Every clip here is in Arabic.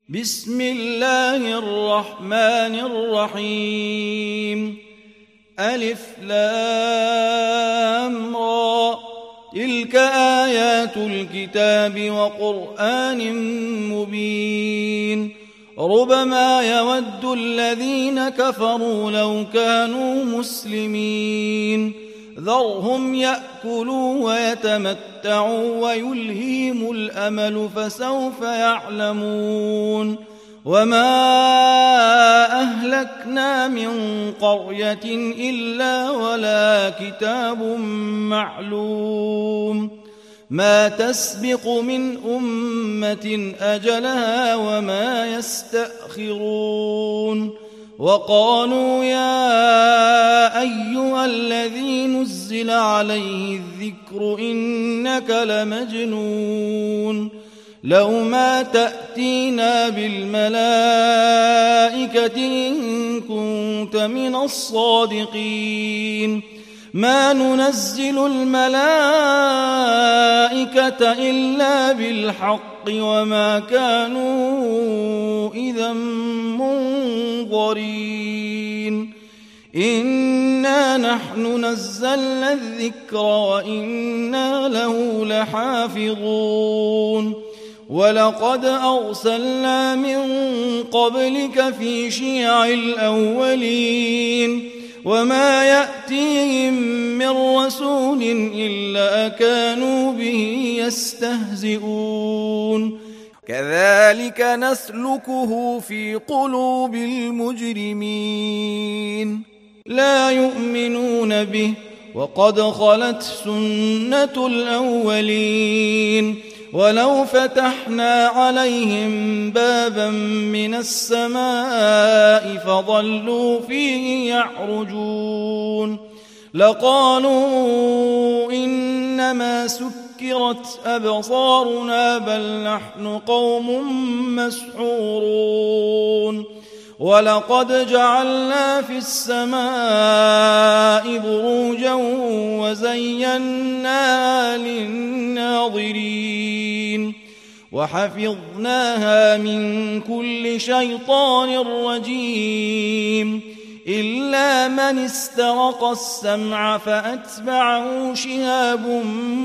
بسم الله الرحمن الرحيم. ألف لام را، تلك آيات الكتاب وقرآن مبين. ربما يود الذين كفروا لو كانوا مسلمين. ذرهم يأكلوا ويتمتعوا ويلهيهم الأمل فسوف يعلمون. وما أهلكنا من قرية إلا ولا كتاب معلوم. ما تسبق من أمة أجلها وما يستأخرون. وقالوا يا أيها الذي نزل عليه الذكر إنك لمجنون. لو ما تأتينا بالملائكة إن كنت من الصادقين. ما ننزل الملائكة إلا بالحق وما كانوا إذا منظرين. إنا نحن نزلنا الذكر وإنا له لحافظون. ولقد أرسلنا من قبلك في شيع الأولين. وما يأتيهم من رسول إلا كانوا به يستهزئون. كذلك نسلكه في قلوب المجرمين. لا يؤمنون به وقد خلت سنة الأولين. ولو فتحنا عليهم بابا من السماء فظلوا فيه يعرجون لقالوا إنما سكرت أبصارنا بل نحن قوم مسحورون. ولقد جعلنا في السماء بروجا وزيناها للناظرين. وحفظناها من كل شيطان رجيم إلا من استرق السمع فأتبعه شهاب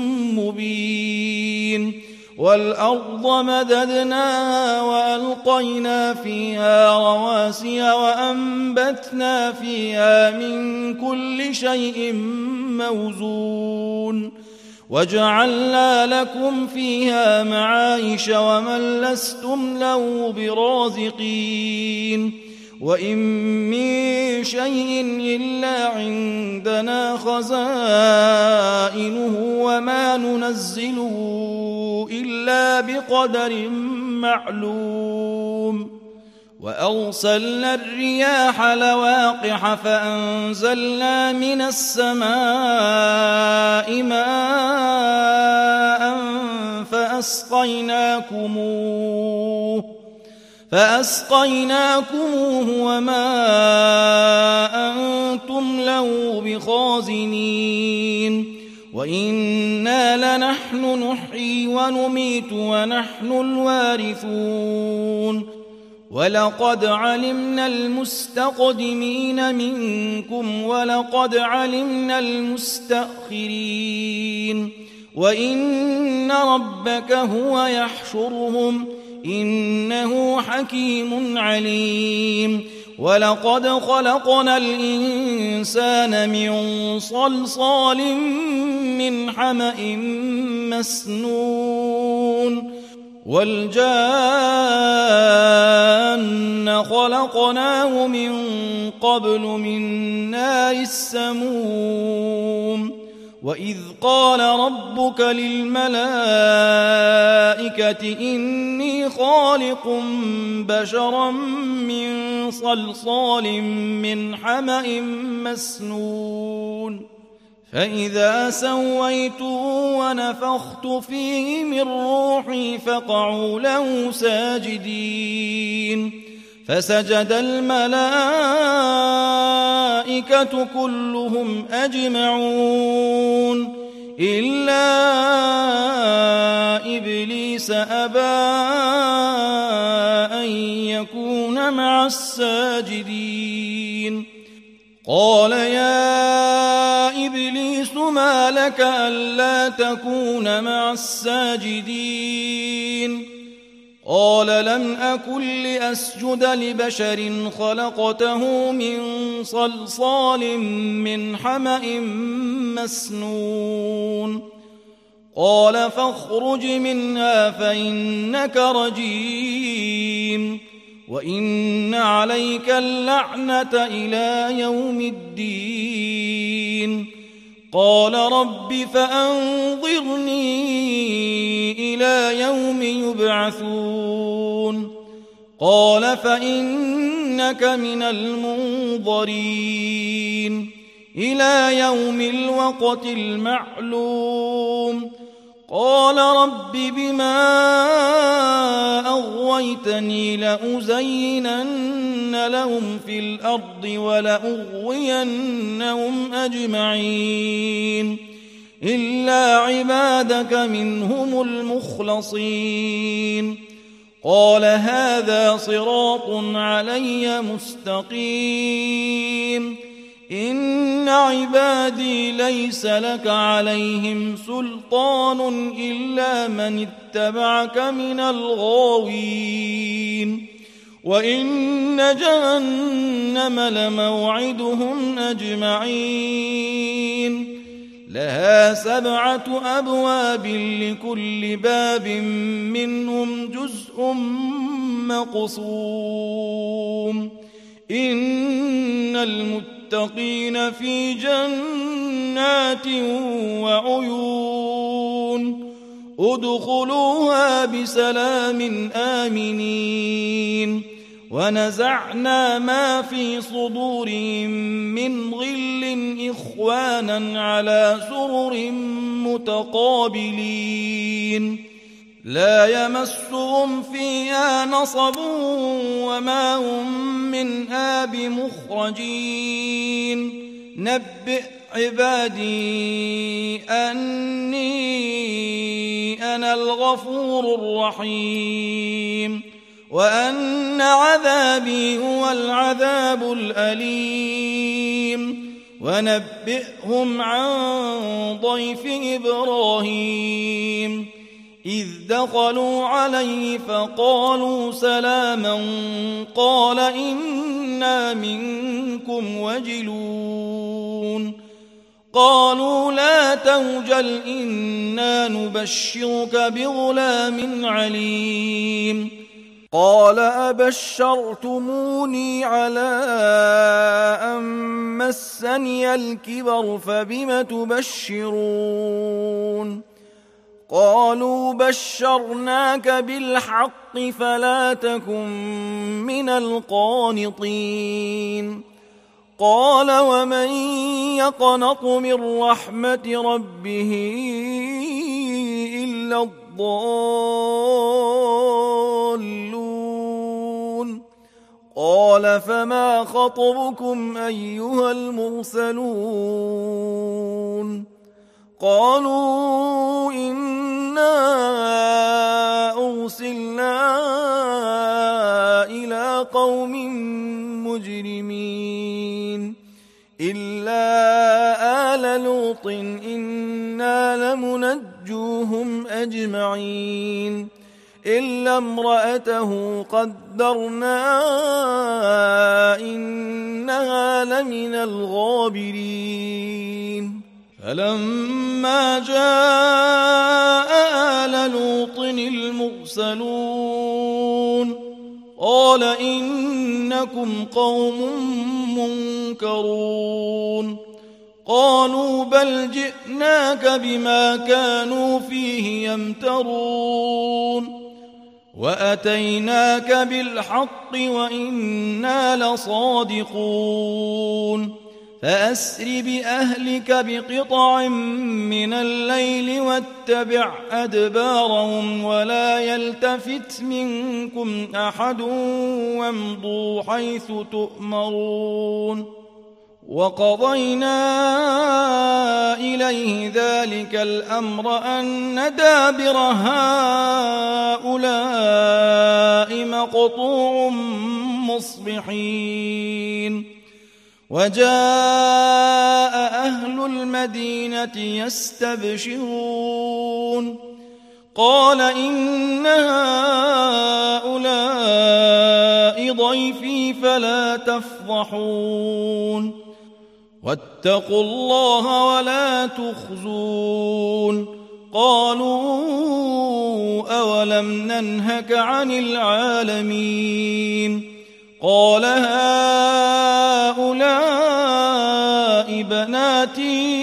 مبين. والأرض مددناها وألقينا فيها رواسي وأنبتنا فيها من كل شيء موزون. وجعلنا لكم فيها معايش ومن لستم له برازقين. وإن من شيء إلا عندنا خزائنه وما ننزله إلا بقدر معلوم. وأرسلنا الرياح لواقح فأنزلنا من السماء ماء فأسقيناكموه وما أنتم له بخازنين. وإنا لنحن نحيي ونميت ونحن الوارثون. ولقد علمنا المستقدمين منكم ولقد علمنا المستأخرين. وإن ربك هو يحشرهم إنه حكيم عليم. ولقد خلقنا الإنسان من صلصال من حمأ مسنون. والجان خلقناه من قبل من نار السموم. وإذ قال ربك للملائكة إني خالق بشرا من صلصال من حمأ مسنون. فإذا سويته ونفخت فيه من روحي فقعوا له ساجدين. فسجد الملائكة كلهم أجمعون إلا إبليس أبى أن أن يكون مع الساجدين قال يا إبليس ما لك ألا تكون مع الساجدين قال لم أكن لأسجد لبشر خلقته من صلصال من حمأ مسنون قال فاخرج منها فإنك رجيم وإن عليك اللعنة إلى يوم الدين قال رب فأنظرني إلى يوم يبعثون قال فإنك من المنظرين إلى يوم الوقت المعلوم قال رب بما أغويتني لأزينن لهم في الأرض ولأغوينهم أجمعين إلا عبادك منهم المخلصين قال هذا صراط علي مستقيم إن عبادي ليس لك عليهم سلطان إلا من اتبعك من الغاوين وإن جهنم لموعدهم أجمعين لها 7 أبواب لكل باب منهم جزء مقسوم إن المتقين في جنات وعيون ادخلوها بسلام آمنين ونزعنا ما في صدورهم من غل إخوانا على سرر متقابلين لا يمسهم فيها نصب وما هم منها بمخرجين نبئ عبادي أني أنا الغفور الرحيم وأن عذابي هو العذاب الأليم ونبئهم عن ضيف إبراهيم إذ دخلوا عليه فقالوا سلاما قال إنا منكم وجلون قالوا لا توجل إنا نبشرك بغلام عليم قال أبشرتموني على أن مسني الكبر فبم تبشرون قالوا بشرناك بالحق فلا تكن من القانطين قال ومن يقنط من رحمة ربه إلا الضالون قال فما خطبكم أيها المرسلون قالوا إنا أرسلنا إلى قوم مجرمين إلا آل لوط إنا لمنجوهم أجمعين إلا امرأته قدرنا إنها لمن الغابرين فلما جاء آل لوط المرسلون قال إنكم قوم منكرون قالوا بل جئناك بما كانوا فيه يمترون وأتيناك بالحق وإنا لصادقون فأسر بأهلك بقطع من الليل واتبع أدبارهم ولا يلتفت منكم أحد وامضوا حيث تؤمرون وقضينا إليه ذلك الأمر أن دابر هؤلاء مقطوع مصبحين وجاء أهل المدينة يستبشرون قال إن هؤلاء ضيفي فلا تفضحون واتقوا الله ولا تخزون قالوا أولم ننهك عن العالمين قال هؤلاء بناتي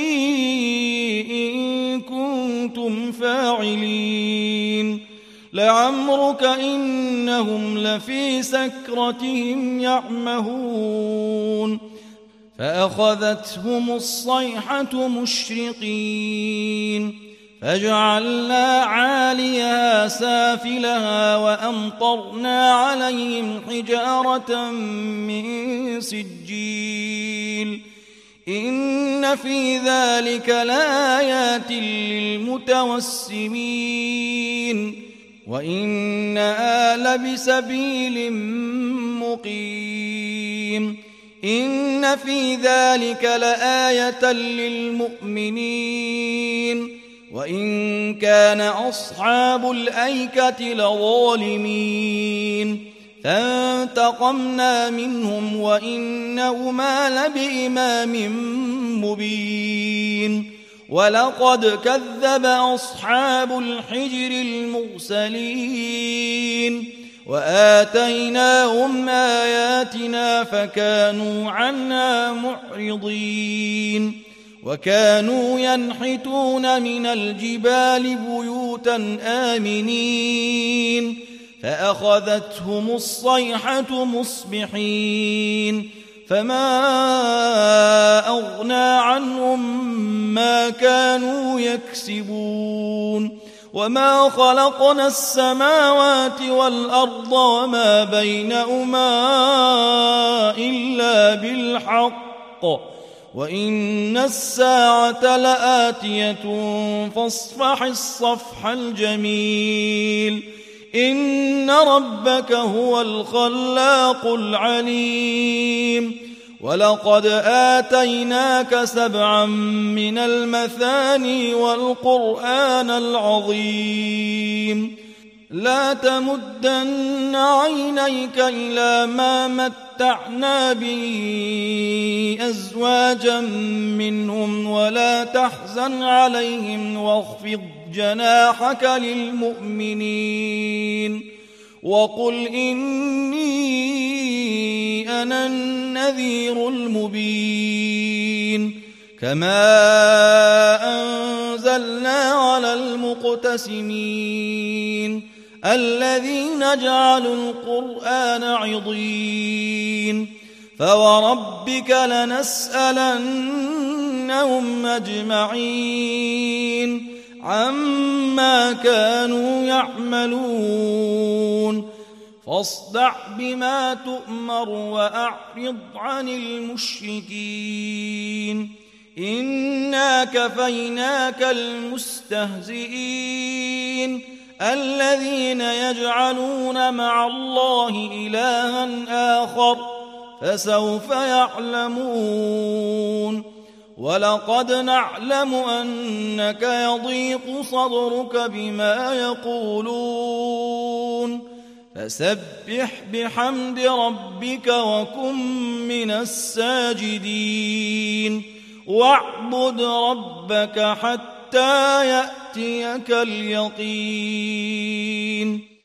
إن كنتم فاعلين لعمرك إنهم لفي سكرتهم يعمهون فأخذتهم الصيحة مشرقين فجعلنا عاليها سافلها وأمطرنا عليهم حجارة من سجيل إن في ذلك لآيات للمتوسمين وإنها لبسبيل مقيم إن في ذلك لآية للمؤمنين وإن كان أصحاب الأيكة لظالمين فانتقمنا منهم وإنهما لبإمام مبين ولقد كذب أصحاب الحجر المرسلين وآتيناهم آياتنا فكانوا عنها معرضين وكانوا ينحتون من الجبال بيوتا آمنين فأخذتهم الصيحة مصبحين فما أغنى عنهم ما كانوا يكسبون وما خلقنا السماوات والأرض وما بينهما إلا بالحق وإن الساعة لآتية فاصفح الصفح الجميل إن ربك هو الخلاق العليم ولقد آتيناك 7 من المثاني والقرآن العظيم لا تمدن عينيك إلى ما متعنا به أزواجا منهم ولا تحزن عليهم واخفض جناحك للمؤمنين وقل إني أنا النذير المبين كما أنزلنا على المقتسمين الذين جعلوا القرآن عضين فوربك لنسألنهم أجمعين عما كانوا يعملون فاصدع بما تؤمر وأعرض عن المشركين إنا كفيناك المستهزئين الذين يجعلون مع الله إلها آخر فسوف يعلمون ولقد نعلم أنك يضيق صدرك بما يقولون فسبح بحمد ربك وكن من الساجدين واعبد ربك حتى يأتيك اليقين